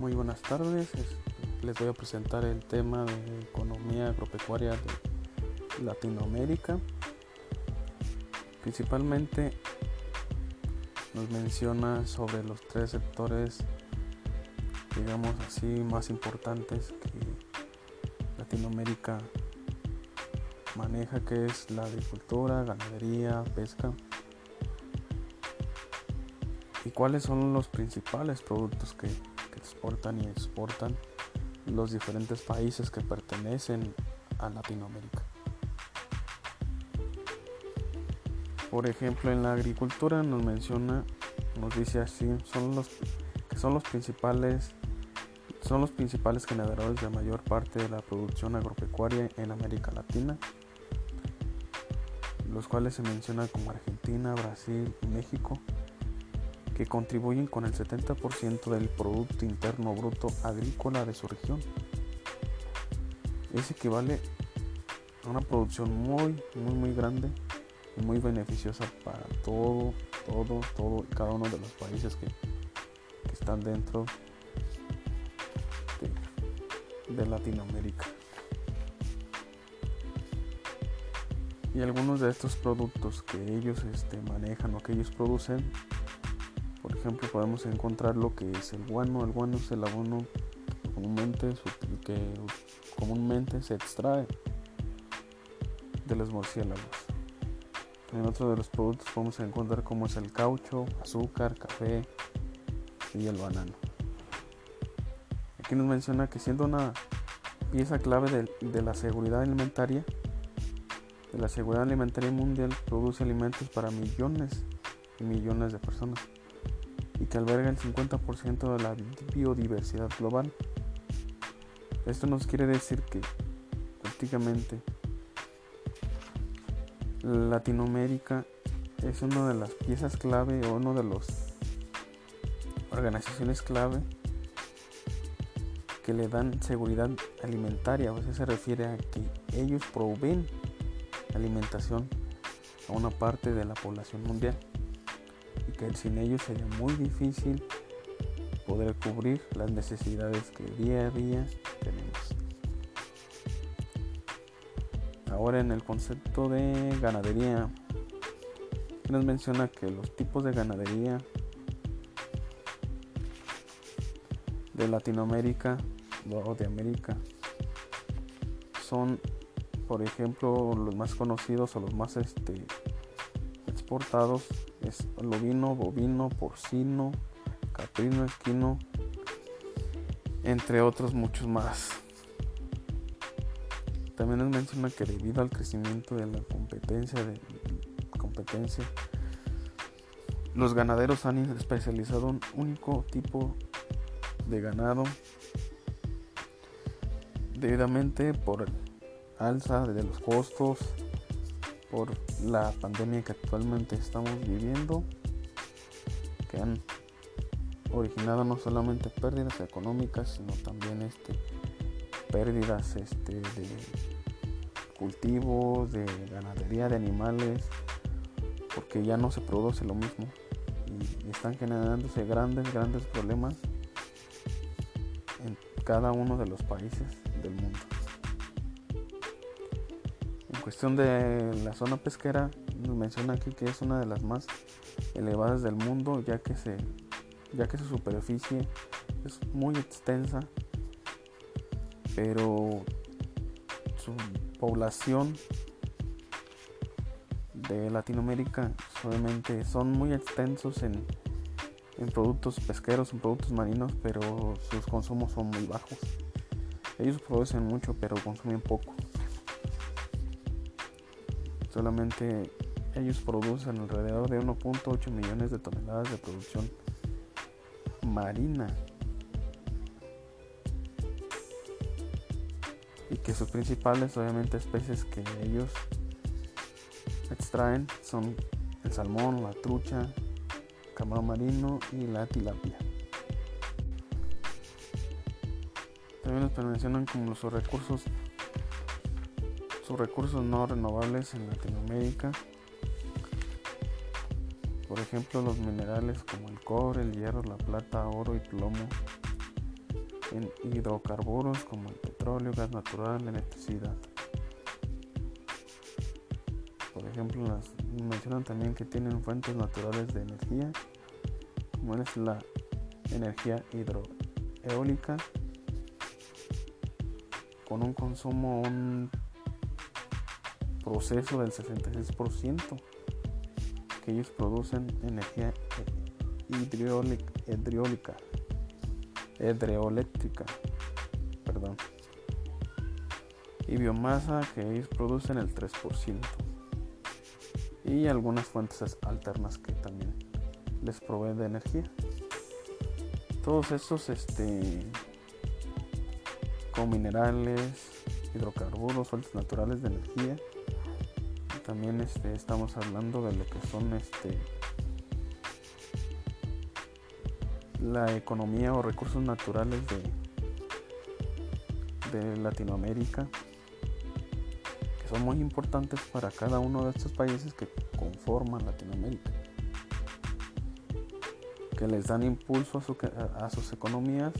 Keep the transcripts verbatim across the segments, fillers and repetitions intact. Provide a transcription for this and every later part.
Muy buenas tardes, les voy a presentar el tema de economía agropecuaria de Latinoamérica. Principalmente nos menciona sobre los tres sectores, digamos así, más importantes que Latinoamérica maneja, que es la agricultura, ganadería, pesca. ¿Y cuáles son los principales productos que, que exportan y exportan los diferentes países que pertenecen a Latinoamérica? Por ejemplo, en la agricultura nos menciona, nos dice así, son los que son los principales son los principales generadores de mayor parte de la producción agropecuaria en América Latina, los cuales se mencionan como Argentina, Brasil y México, que contribuyen con el setenta por ciento del Producto Interno Bruto agrícola de su región. Eso equivale a una producción muy, muy, muy grande y muy beneficiosa para todo, todo, todo y cada uno de los países que, que están dentro de, de Latinoamérica. Y algunos de estos productos que ellos este, manejan o que ellos producen, por ejemplo, podemos encontrar lo que es el guano. El guano es el abono que comúnmente, que comúnmente se extrae de los murciélagos. En otro de los productos podemos encontrar como es el caucho, azúcar, café y el banano. Aquí nos menciona que siendo una pieza clave de, de la seguridad alimentaria, de la seguridad alimentaria mundial, produce alimentos para millones y millones de personas, y que alberga el cincuenta por ciento de la biodiversidad global. Esto nos quiere decir que prácticamente Latinoamérica es una de las piezas clave o una de las organizaciones clave que le dan seguridad alimentaria. O sea, se refiere a que ellos proveen alimentación a una parte de la población mundial, y que sin ellos sería muy difícil poder cubrir las necesidades que día a día tenemos. Ahora, en el concepto de ganadería, nos menciona que los tipos de ganadería de Latinoamérica o de América son, por ejemplo, los más conocidos o los más este, exportados es el ovino, bovino, porcino, caprino, equino, entre otros muchos más. También nos menciona que debido al crecimiento de la competencia, de competencia, los ganaderos han especializado un único tipo de ganado, debidamente por el alza de los costos, por la pandemia que actualmente estamos viviendo, que han originado no solamente pérdidas económicas, sino también este, pérdidas este, de cultivos, de ganadería de animales, porque ya no se produce lo mismo y están generándose grandes, grandes problemas en cada uno de los países del mundo. En cuestión de la zona pesquera, nos menciona aquí que es una de las más elevadas del mundo, ya que, se, ya que su superficie es muy extensa, pero su población de Latinoamérica obviamente son muy extensos en, en productos pesqueros, en productos marinos, pero sus consumos son muy bajos. Ellos producen mucho, pero consumen poco. Solamente ellos producen alrededor de uno punto ocho millones de toneladas de producción marina, y que sus principales obviamente especies que ellos extraen son el salmón, la trucha, camarón marino y la tilapia. También nos mencionan como sus recursos sus recursos no renovables en Latinoamérica, por ejemplo los minerales como el cobre, el hierro, la plata, oro y plomo, en hidrocarburos como el petróleo, gas natural, electricidad. Por ejemplo, las, mencionan también que tienen fuentes naturales de energía, como es la energía hidroeólica, con un consumo, un proceso del sesenta y seis por ciento, que ellos producen energía hidroeólica, hidroeólica, hidroeléctrica, perdón, y biomasa, que ellos producen el tres por ciento, y algunas fuentes alternas que también les proveen de energía. Todos estos este, con minerales, hidrocarburos, fuentes naturales de energía. Y también este, estamos hablando de lo que son este, la economía o recursos naturales de, de Latinoamérica, que son muy importantes para cada uno de estos países que conforman Latinoamérica, que les dan impulso a, su, a, a sus economías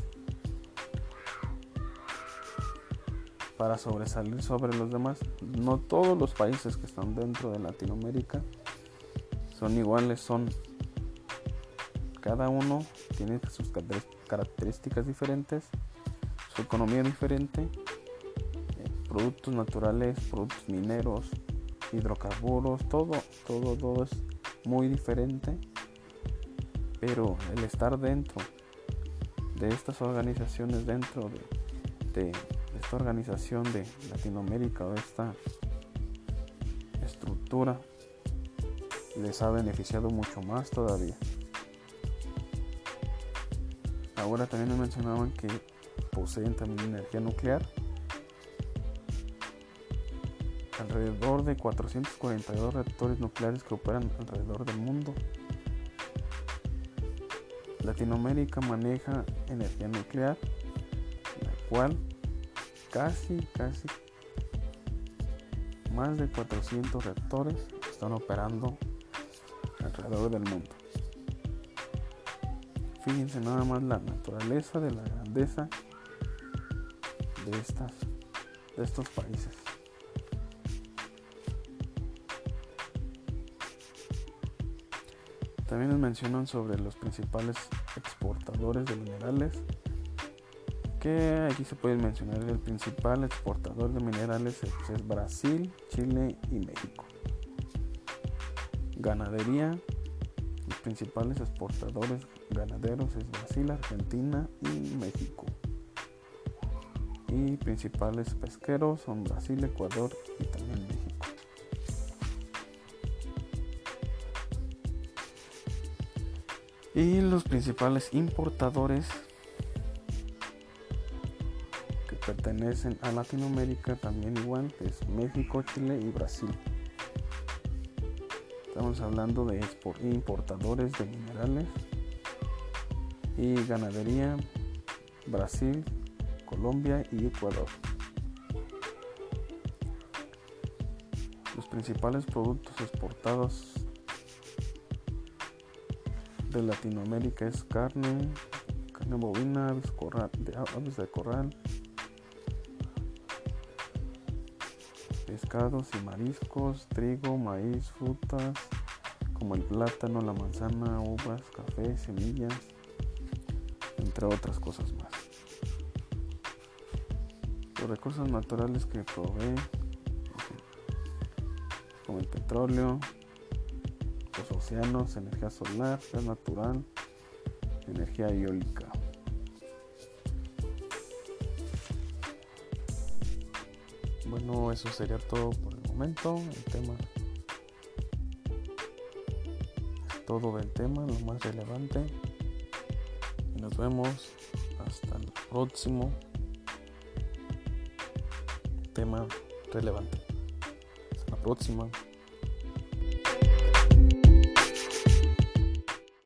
para sobresalir sobre los demás. No todos los países que están dentro de Latinoamérica son iguales, son cada uno tiene sus características diferentes, su economía diferente, eh, productos naturales, productos mineros, hidrocarburos, todo, todo, todo es muy diferente, pero el estar dentro de estas organizaciones, dentro de, de esta organización de Latinoamérica o esta estructura, les ha beneficiado mucho más todavía. Ahora también nos mencionaban que poseen también energía nuclear, alrededor de cuatrocientos cuarenta y dos reactores nucleares que operan alrededor del mundo. Latinoamérica maneja energía nuclear, la cual casi, casi más de cuatrocientos reactores están operando alrededor del mundo. Fíjense nada más la naturaleza de la grandeza de, estas, de estos países. También nos mencionan sobre los principales exportadores de minerales, que aquí se puede mencionar el principal exportador de minerales es, es Brasil, Chile y México. Ganadería, los principales exportadores ganaderos es Brasil, Argentina y México. Y principales pesqueros son Brasil, Ecuador y también México. Y los principales importadores que pertenecen a Latinoamérica también igual, que es México, Chile y Brasil. Estamos hablando de importadores de minerales y ganadería, Brasil, Colombia y Ecuador. Los principales productos exportados de Latinoamérica es carne, carne bovina, aves, corral, de, aves de corral, pescados y mariscos, trigo, maíz, frutas como el plátano, la manzana, uvas, café, semillas, entre otras cosas más. Los recursos naturales que provee, como el petróleo, los océanos, energía solar, gas natural, energía eólica. Bueno, eso sería todo por el momento. El tema es todo del tema, lo más relevante. Y nos vemos hasta el próximo tema relevante. Hasta la próxima.